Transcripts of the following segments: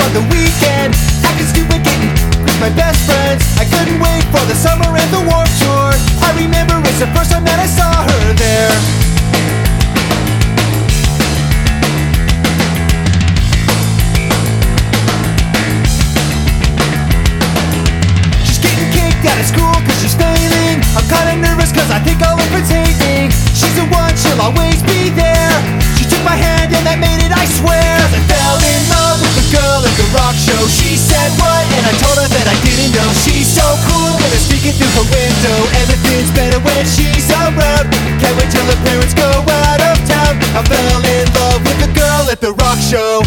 on the weekend, acting stupid, getting with my best friends. I couldn't wait for the summer and the Warped Tour. I remember it's the first time that I saw her there. She's getting kicked out of school cause she's failing. I'm kinda nervous cause I think I'll infiltrate me. She's the one, she'll always be there. She took my hand and that made it, I swear. Cause I fell in love with the girl at the rock show. She said what? And I told her that I didn't know. She's so cool when I'm speaking through her window. Everything's better when she's around. Can't wait till her parents go out of town. I fell in love with the girl at the rock show.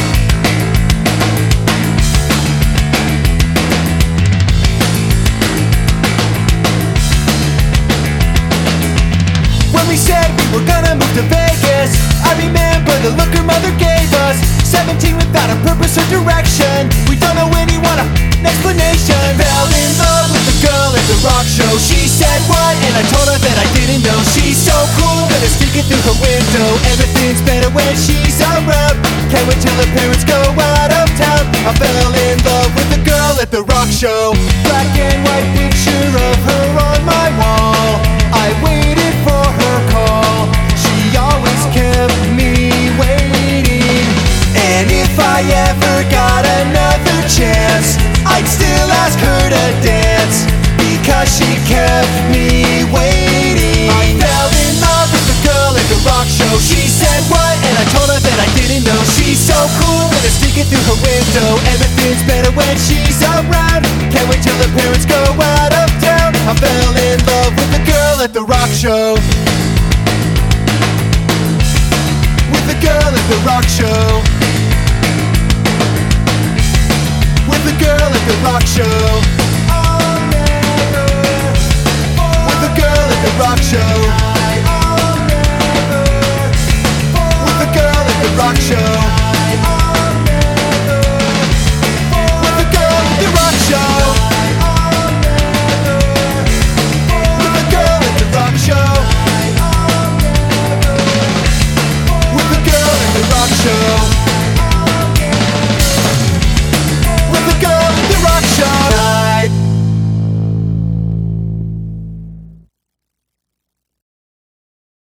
When we said we were gonna move to Vegas, I remember the look her mother gave us. 17 without a purpose or direction. We don't know anyone, an explanation. Fell in love with the girl at the rock show. She said what? And I told her that I didn't know. She's so cool when I'm speaking through her window. Everything's better when she's around. Can't wait till her parents go out of town. I fell in love with the girl at the rock show. Black and white picture of her on my wall. I waited for her call. She always kept me waiting. And if I ever got another chance, I'd still ask her to dance, because she kept me waiting. I fell in love with the girl at the rock show. She said what? And I told her that I didn't know. She's so cool when I'm sneaking through her window. Everything's better when she's around. Can't wait till her parents go out of town. I fell in love with the girl at the rock show. With the girl at the rock show. With the girl at the rock show. With the girl at the rock show. With the girl at the rock show. With the girl at the rock show. With the girl at the rock show. With the girl at the rock show.